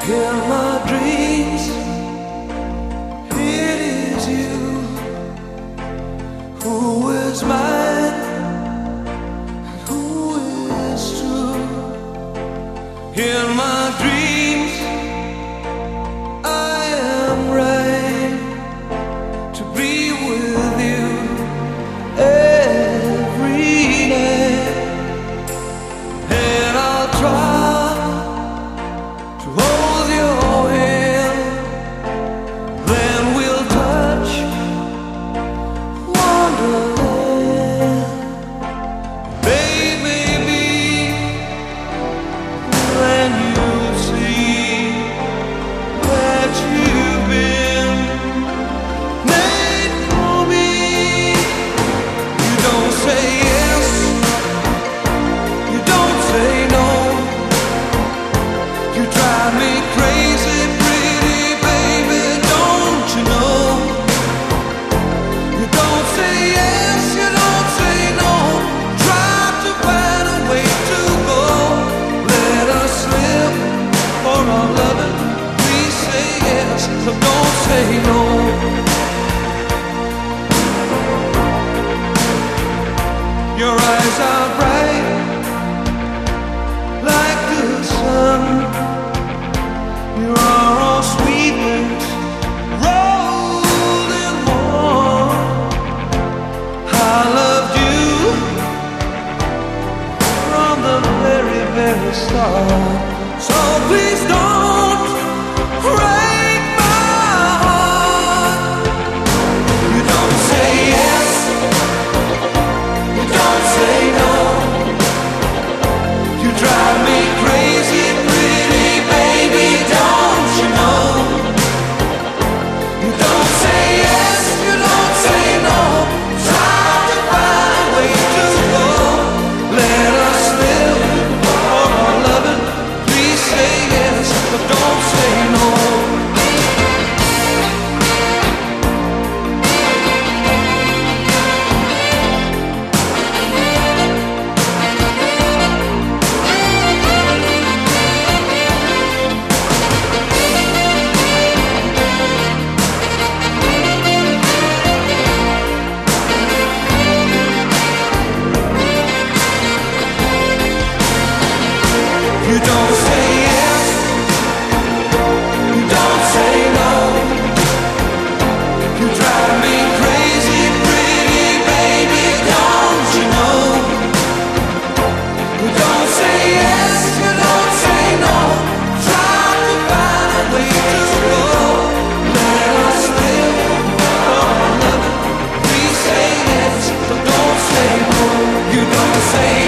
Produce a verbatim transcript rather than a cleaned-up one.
In my dreams, it is you who is mine and who is true. In my dreams, I am right to be with you every night, and I'll try to hold your hand, then we'll touch wonderland. Baby, me, when you see that you've been made for me, you don't say yes, you don't say no. You drive me crazy, pretty baby, don't you know? You don't say yes, you don't say no. Try to find a way to go. Let us live for our loving. Please say yes, so don't say no. Your eyes are bright like the sun. You are all sweetness rolled in one. I loved you from the very, very start. So please don't break my heart. You don't say yes, you don't say no. You drive me crazy, pretty baby, don't you know? You don't say yes, you don't say no. Try to find a way to go. Let us live for our loving. Please say yes, but don't say no. You don't say yes, you don't say no. You drive me crazy, pretty baby, don't you know? You don't say yes, you don't say no. Try to find a way to go. Let us live for our loving. Please say yes, but don't say no. You don't say